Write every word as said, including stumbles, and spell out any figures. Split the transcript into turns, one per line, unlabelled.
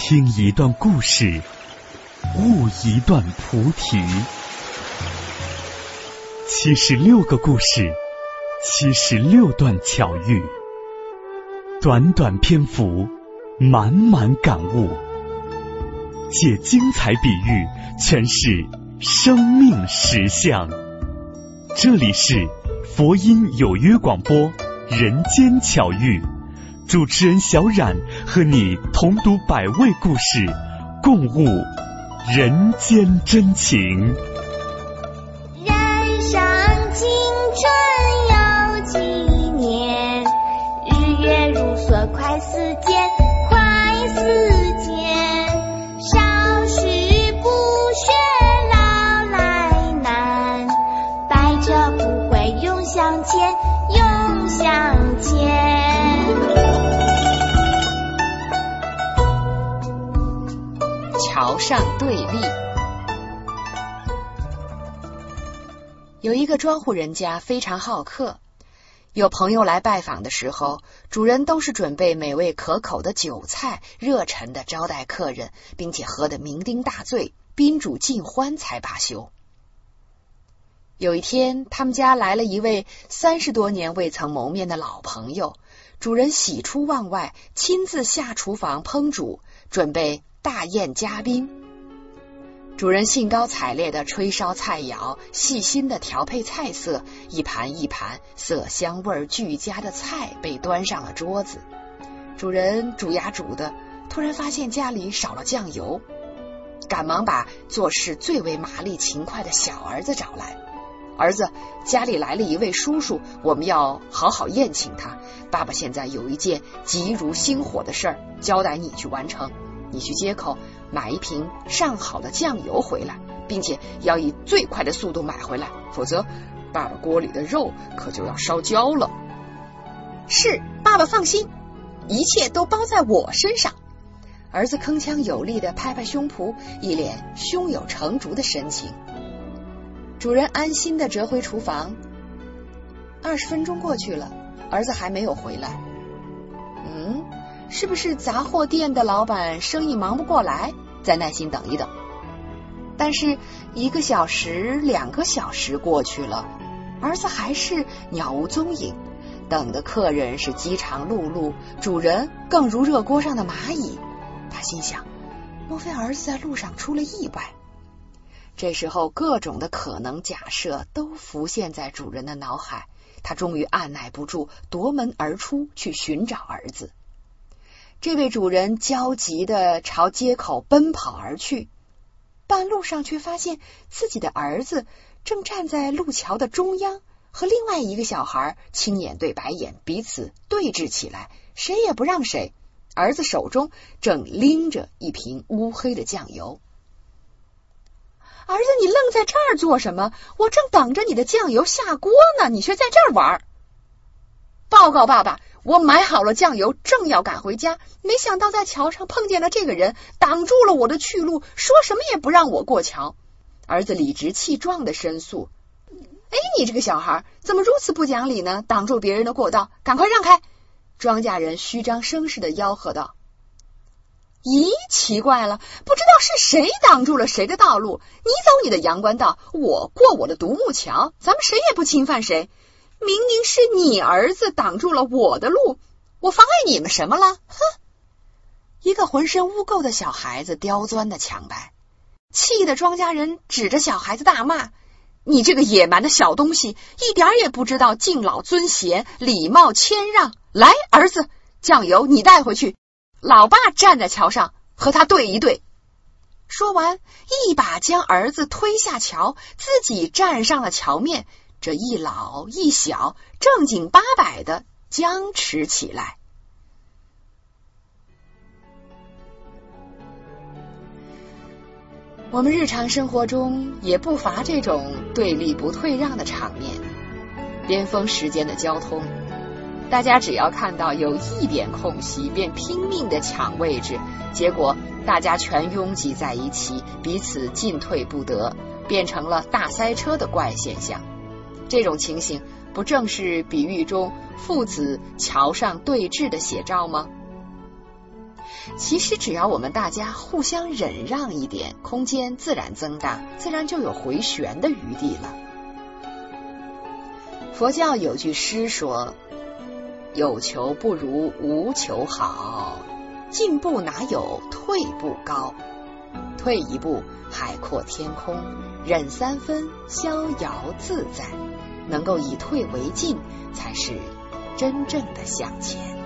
听一段故事，悟一段菩提。七十六个故事，七十六段巧遇，短短篇幅，满满感悟，借精彩比喻诠释生命实相。这里是佛音有约广播人间巧遇，主持人小冉和你同读百味故事，共悟人间真情。
人生青春有几年，日月如梭快似箭，快似箭。少时不学老来难，百折不会永向前，永向前。
桥上对立。有一个庄户人家非常好客，有朋友来拜访的时候，主人都是准备美味可口的酒菜，热忱的招待客人，并且喝得酩酊大醉，宾主尽欢才罢休。有一天，他们家来了一位三十多年未曾谋面的老朋友，主人喜出望外，亲自下厨房烹煮，准备大宴嘉宾。主人兴高采烈地吹烧菜肴，细心地调配菜色，一盘一盘色香味俱佳的菜被端上了桌子。主人煮呀煮的，突然发现家里少了酱油，赶忙把做事最为麻利勤快的小儿子找来。儿子，家里来了一位叔叔，我们要好好宴请他。爸爸现在有一件急如星火的事儿，交代你去完成。你去街口买一瓶上好的酱油回来，并且要以最快的速度买回来，否则爸爸锅里的肉可就要烧焦了。是，爸爸放心，一切都包在我身上。儿子铿锵有力地拍拍胸脯，一脸胸有成竹的神情。主人安心地折回厨房。二十分钟过去了，儿子还没有回来。嗯，是不是杂货店的老板生意忙不过来？再耐心等一等。但是一个小时、两个小时过去了，儿子还是杳无踪影，等的客人是饥肠辘辘，主人更如热锅上的蚂蚁。他心想，莫非儿子在路上出了意外？这时候各种的可能假设都浮现在主人的脑海，他终于按耐不住，夺门而出去寻找儿子。这位主人焦急地朝街口奔跑而去，半路上却发现自己的儿子正站在路桥的中央，和另外一个小孩青眼对白眼，彼此对峙起来，谁也不让谁。儿子手中正拎着一瓶乌黑的酱油。儿子，你愣在这儿做什么？我正等着你的酱油下锅呢，你却在这儿玩。报告爸爸，我买好了酱油，正要赶回家，没想到在桥上碰见了这个人，挡住了我的去路，说什么也不让我过桥。儿子理直气壮地申诉。哎，你这个小孩怎么如此不讲理呢？挡住别人的过道，赶快让开！庄稼人虚张声势地吆喝道。咦，奇怪了，不知道是谁挡住了谁的道路，你走你的阳关道，我过我的独木桥，咱们谁也不侵犯谁。明明是你儿子挡住了我的路，我妨碍你们什么了？哼！一个浑身污垢的小孩子刁钻的抢白，气得庄稼人指着小孩子大骂：你这个野蛮的小东西，一点也不知道敬老尊贤，礼貌谦让。来，儿子，酱油你带回去，老爸站在桥上和他对一对。说完，一把将儿子推下桥，自己站上了桥面。这一老一小正经八百的僵持起来。我们日常生活中也不乏这种对立不退让的场面。巅峰时间的交通，大家只要看到有一点空隙，便拼命的抢位置，结果大家全拥挤在一起，彼此进退不得，变成了大塞车的怪现象。这种情形不正是比喻中父子桥上对峙的写照吗？ 其实只要我们大家互相忍让一点，空间自然增大，自然就有回旋的余地了。佛教有句诗说，有求不如无求好，进步哪有退步高，退一步海阔天空，忍三分逍遥自在，能够以退为进，才是真正的向前。